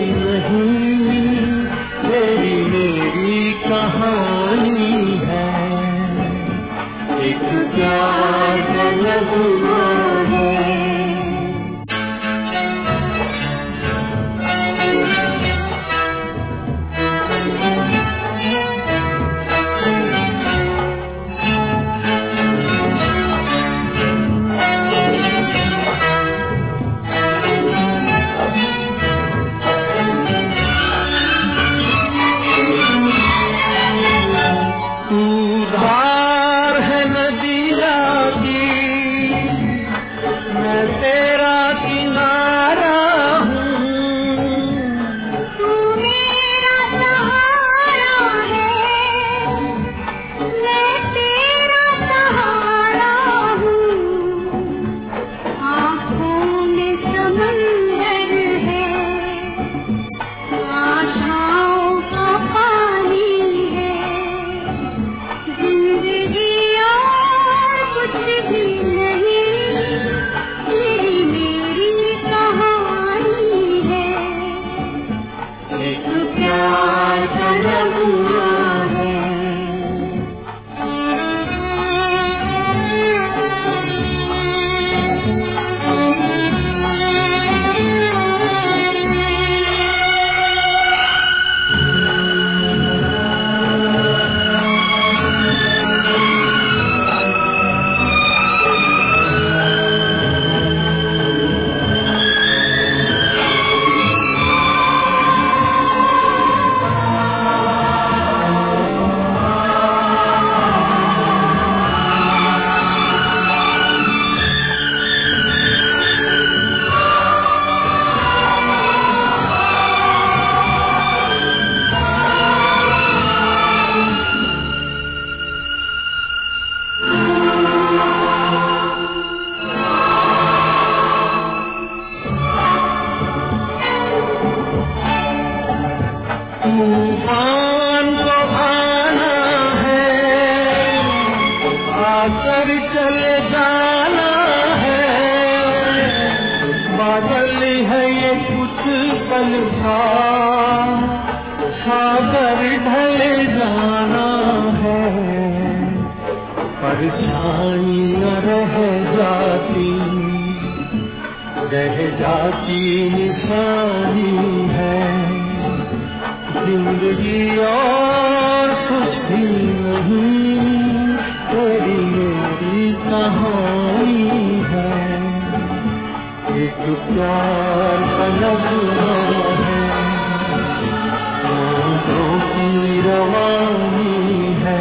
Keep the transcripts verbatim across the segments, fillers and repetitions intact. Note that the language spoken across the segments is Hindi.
नहीं, तेरी मेरी कहानी है, एक प्यार का नगमा है। तूफान को आना है, आकर चले जाना है, बादल है ये कुछ पल का, सागर ढले जाना है, परछाइयां रह जाती, रह जाती निशानी है, जिंदगी और कुछ भी नहीं, तेरी मेरी कहानी है, एक प्यार का नगमा है, मौजों की रवानी है,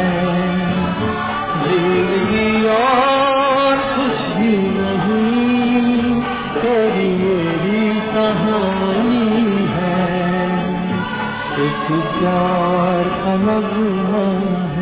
जिंदगी और कुछ भी नहीं, तेरी मेरी कहानी है, एक प्यार का नगमा है।